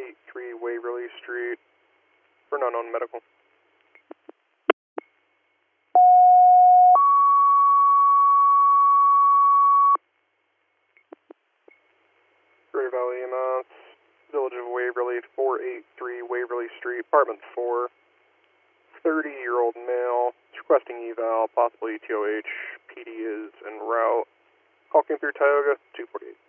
483 Waverly Street for an unknown medical. Greater Valley EMS, Village of Waverly, 483 Waverly Street, apartment 4, 30-year-old male, is requesting eval, possibly ETOH, PD is en route. Call came through Tioga, 248.